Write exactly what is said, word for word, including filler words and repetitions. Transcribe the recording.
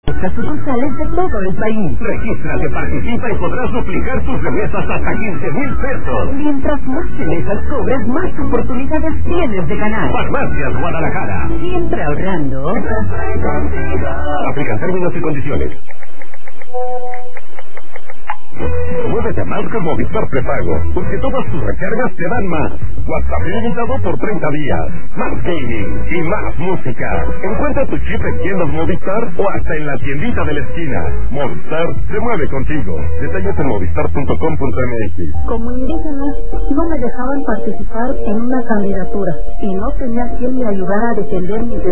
Estas sucursales de todo el país. Regístrate, participa y podrás duplicar tus remesas hasta quince mil pesos. Mientras más remesas cobres, más oportunidades tienes de ganar. Farmacias Guadalajara. Siempre ahorrando. Aplican términos y condiciones. Muévete más con Movistar Prepago, porque todas tus recargas te dan más. WhatsApp ilimitado por treinta días, más gaming y más música. Encuentra tu chip en tiendas Movistar o hasta en la tiendita de la esquina. Movistar se mueve contigo. Detalles en movistar punto com punto m x. Como indígena, no me dejaban participar en una candidatura y no tenía quien me ayudara a defender mis derechos.